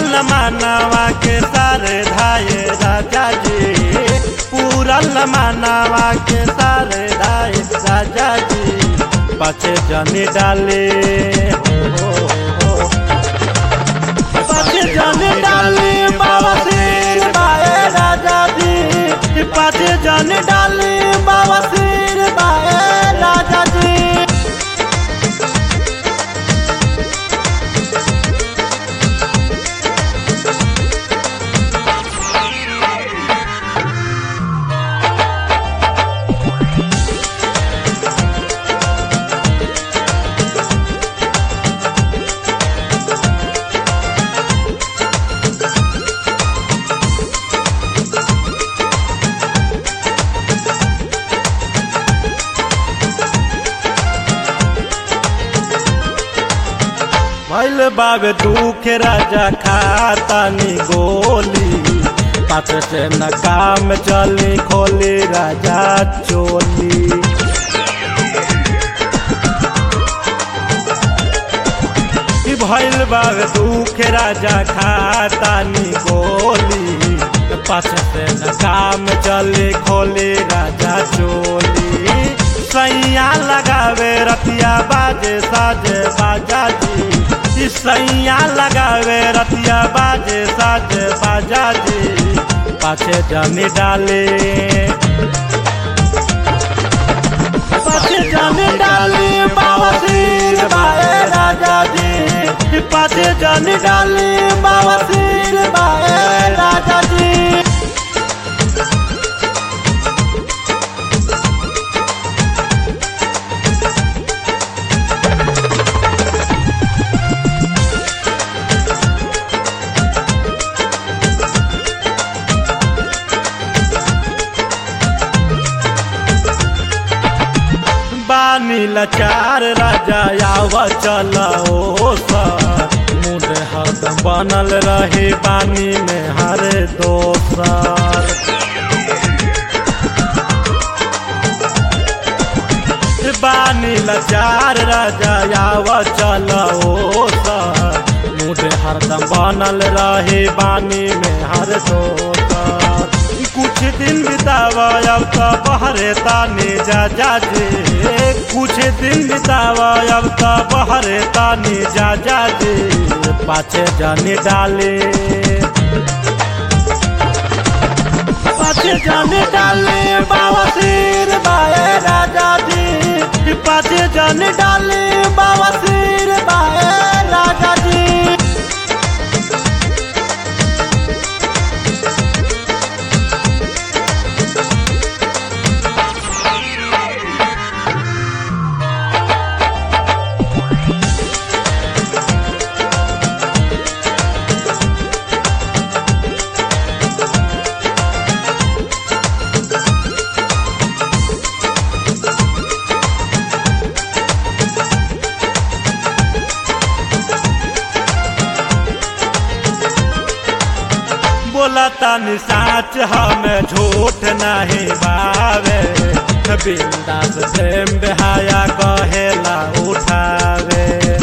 पूरल मानवा के सारे धाये राजा जी, पूरल मानवा के सारे धाये राजा जी, पाछे जानी डाले पाछे जानी डाले बाबा सिर बाए राजा जी, पाछे जानी डाले बाबा सिर बाए राजा जी। भइल बाबे दुख राजा खाता नी गोली, पाछ से न काम चली खोली राजा चोली। भइल बाबे दुख राजा खाता नी गोली, पाछ से न काम चली खोली राजा चोली। सैया लगावे रतिया बाजे साजे बाजा जी, सैया लगावे रतिया बाजे साजे बाजा जी, पाछे जानी डाले पाछे जानी डाले बाबा सिर बाए राजा जी, पाछे जानी डाले बाबा सिर बाए राजा जी। बानी लाचार राजा आव चलो सर, मुझे हरदम बनल रहे पानी में हर दोसर। बानी लाचार राजा आव चलो सर, मुझे हरदम बनल रहे पानी में हर दोसर। कुछ दिन बितावा अब तो बहरे तानी जा जी, कुछ दिन बितावा अब तो बहरे तानी जा जी, पाछे जानी डाले पाछे जानी डाले बाबा सिर बाए राजा जी, पाछे जानी डाले बाबा सिर बाए राजा जी। बोला तानी साच हमें झूठ नहीं बावे, बिंदास प्रेम बेहाया कहेला उठावे।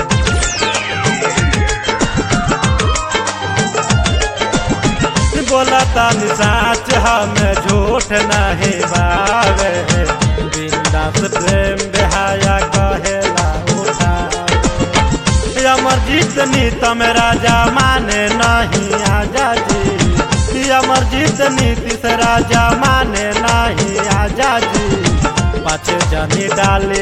बोला तानी साच हमें झूठ नहीं बावे, बिंदास प्रेम बेहाया कहेला उठावे। अमरजीत नीतम राजा माने नहीं आजा जी, अमरजीत नीतीश राजा माने नहीं आजा जी, पाछे जानी डाले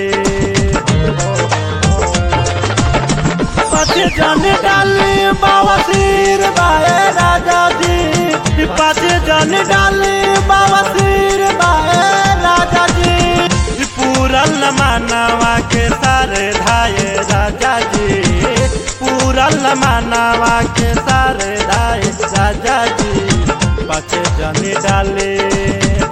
पाछे जानी डाले बाबा सिर बाए राजा जी, पाछे जानी डाले बाबा सिर बाए राजा जी। पूरल मानवा के सारे धाये राजा जी, पूरल मानवा के सारे धाये राजा जी, पाछे जानी डाले।